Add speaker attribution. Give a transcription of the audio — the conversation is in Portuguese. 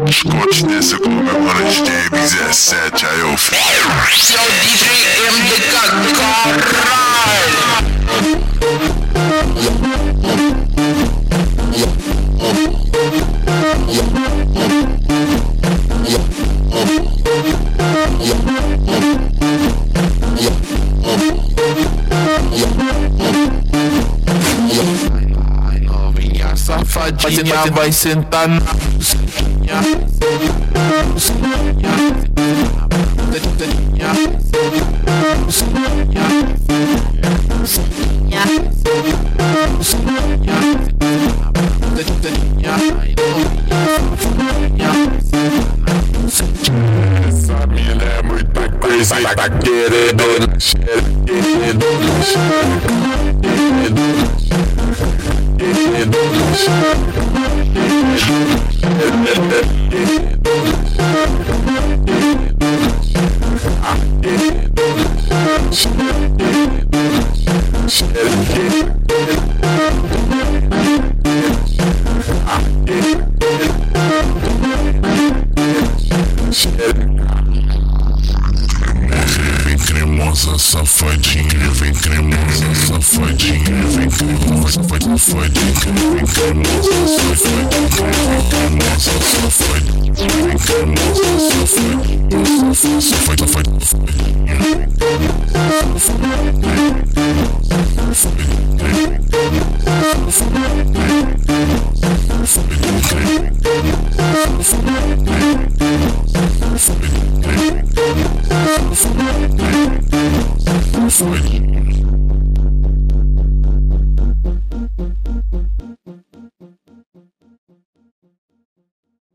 Speaker 1: Scott desse com meu mano DJ 17, aí eu
Speaker 2: Seu DJ MDK, caralho. Novinha safadinha vai sentar na bucetinha.
Speaker 1: Essa mina é muito crazy, tá querendo Vem cremosa, safadinha, vem cremosa, safadinha, vem cremosa, safadinha, vem cremosa, safadinha, vem cremosa, safadinha, vem cremosa, safadinha, safadinha,